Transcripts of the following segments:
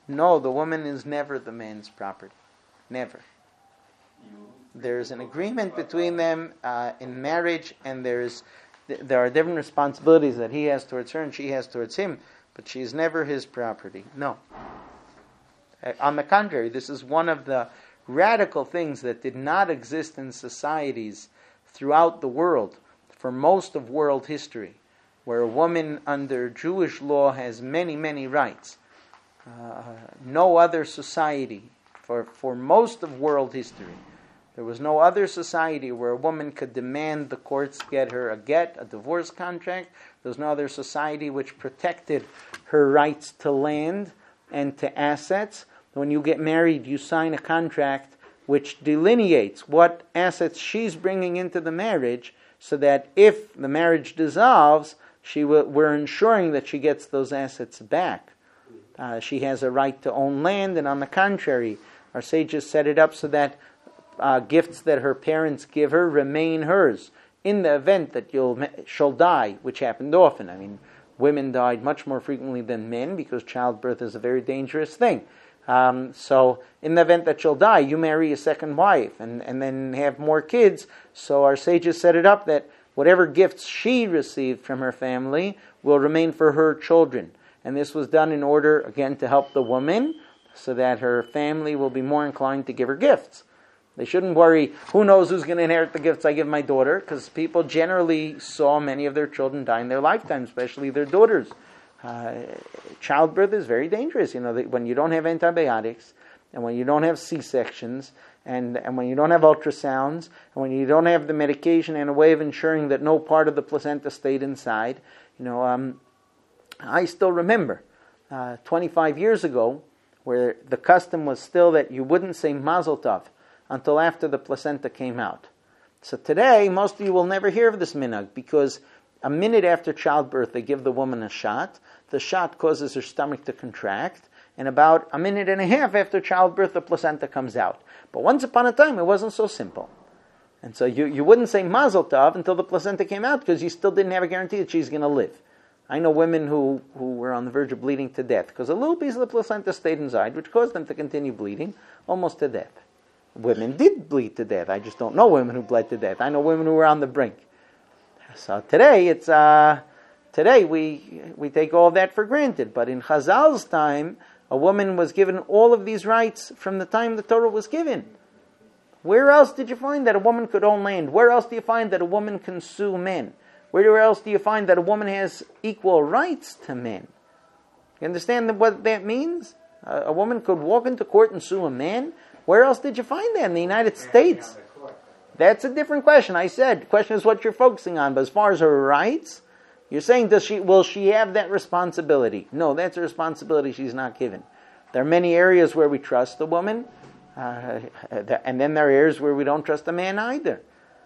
No, the woman is never the man's property. Never. There's an agreement between them in marriage, and there are different responsibilities that he has towards her and she has towards him, but she is never his property. No. On the contrary, this is one of the radical things that did not exist in societies throughout the world for most of world history, where a woman under Jewish law has many, many rights. No other society, for most of world history, there was no other society where a woman could demand the courts get her a divorce contract. There was no other society which protected her rights to land and to assets. When you get married, you sign a contract which delineates what assets she's bringing into the marriage, so that if the marriage dissolves, we're ensuring that she gets those assets back. She has a right to own land, and on the contrary, our sages set it up so that gifts that her parents give her remain hers in the event that she'll die, which happened often. I mean, women died much more frequently than men because childbirth is a very dangerous thing. So in the event that she'll die, you marry a second wife and then have more kids. So our sages set it up that whatever gifts she received from her family will remain for her children. And this was done in order, again, to help the woman so that her family will be more inclined to give her gifts. They shouldn't worry, who knows who's going to inherit the gifts I give my daughter, because people generally saw many of their children die in their lifetime, especially their daughters. Childbirth is very dangerous. When you don't have antibiotics, and when you don't have C-sections, and when you don't have ultrasounds, and when you don't have the medication and a way of ensuring that no part of the placenta stayed inside. I still remember 25 years ago, where the custom was still that you wouldn't say Mazel Tov until after the placenta came out. So today, most of you will never hear of this minhag, because a minute after childbirth, they give the woman a shot. The shot causes her stomach to contract, and about a minute and a half after childbirth, the placenta comes out. But once upon a time, it wasn't so simple. And so you wouldn't say Mazel Tov until the placenta came out, because you still didn't have a guarantee that she's going to live. I know women who were on the verge of bleeding to death, because a little piece of the placenta stayed inside, which caused them to continue bleeding almost to death. Women did bleed to death. I just don't know women who bled to death. I know women who were on the brink. So today, today we take all that for granted. But in Chazal's time, a woman was given all of these rights from the time the Torah was given. Where else did you find that a woman could own land? Where else do you find that a woman can sue men? Where else do you find that a woman has equal rights to men? You understand what that means? A woman could walk into court and sue a man? Where else did you find that? In the United States? That's a different question. I said, the question is what you're focusing on. But as far as her rights, you're saying, will she have that responsibility? No, that's a responsibility she's not given. There are many areas where we trust the woman, and then there are areas where we don't trust the man either.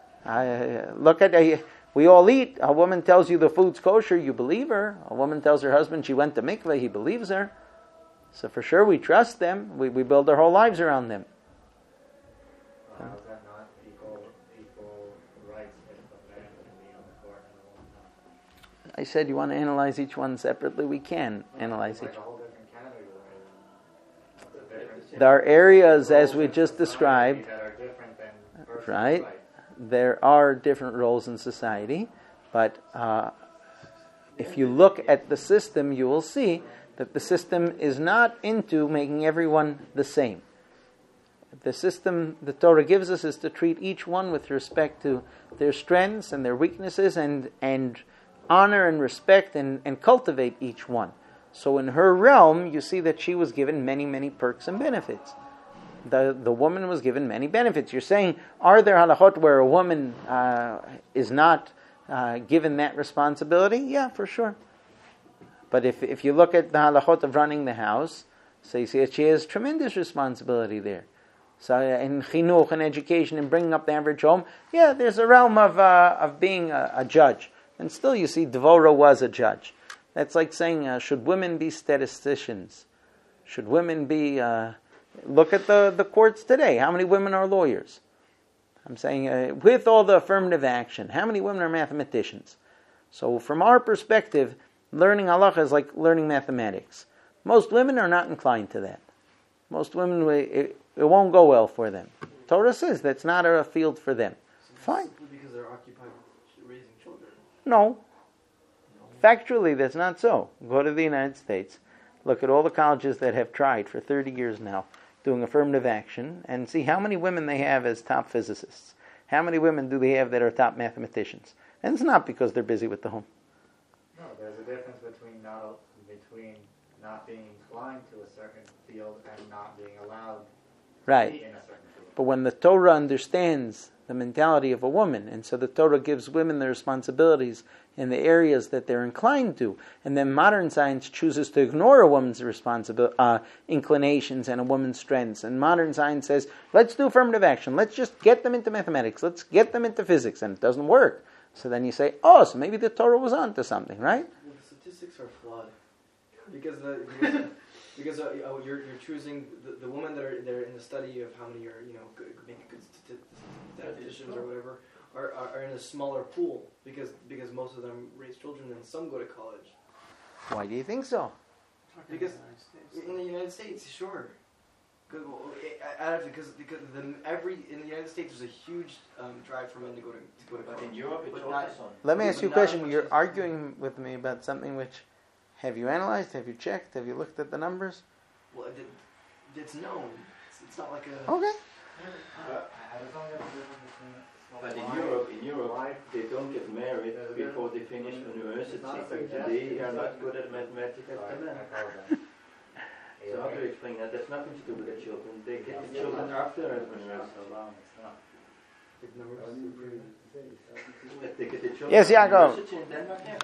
We all eat. A woman tells you the food's kosher, you believe her. A woman tells her husband she went to mikveh, he believes her. So for sure we trust them. We build our whole lives around them. Well, is that not equal rights if the man can be on the court and the woman not? I said you want to analyze each one separately. We can analyze each one. It's like a whole different category. There are areas, as we just described, that are different than personal right? rights. There are different roles in society, but if you look at the system, you will see that the system is not into making everyone the same. The system the Torah gives us is to treat each one with respect to their strengths and their weaknesses, and honor and respect and cultivate each one. So in her realm, you see that she was given many, many perks and benefits. The woman was given many benefits. You're saying, are there halachot where a woman is not given that responsibility? Yeah, for sure. But if you look at the halachot of running the house, so you see that she has tremendous responsibility there. So in chinuch and education and bringing up the average home, yeah, there's a realm of being a judge. And still you see Dvorah was a judge. That's like saying, should women be statisticians? Should women be... look at the courts today. How many women are lawyers? I'm saying, with all the affirmative action, how many women are mathematicians? So from our perspective, learning halacha is like learning mathematics. Most women are not inclined to that. Most women, it won't go well for them. Torah says that's not a field for them. Fine. Simply because they're occupied with raising children. No. Factually, that's not so. Go to the United States. Look at all the colleges that have tried for 30 years now doing affirmative action and see how many women they have as top physicists. How many women do they have that are top mathematicians? And it's not because they're busy with the home. No, there's a difference between not being inclined to a certain field and not being allowed to be in a certain field. But when the Torah understands the mentality of a woman, and so the Torah gives women the responsibilities in the areas that they're inclined to, and then modern science chooses to ignore a woman's inclinations and a woman's strengths, and modern science says, let's do affirmative action, let's just get them into mathematics, let's get them into physics, and it doesn't work. So then you say, oh, so maybe the Torah was onto something, right? Well, the statistics are flawed because you're choosing the women that are in the study of how many are making good statisticians or whatever are in a smaller pool because most of them raise children and some go to college. Why do you think so? Because in the United States, sure. Because in the United States there's a huge drive for men to go to college. But in Europe, it's also not, so. Let me ask you a not question. as much You're as- arguing with me about something which, have you analyzed, have you checked, have you looked at the numbers? Well, it's known. It's not like a. Okay. But in Europe, they don't get married before they finish university. They are not good at mathematics as the men. So how do you explain that? That's nothing to do with the children. They get the children after university. Big numbers. But they get the children Yes, after Yaakov. university in Denmark, yeah.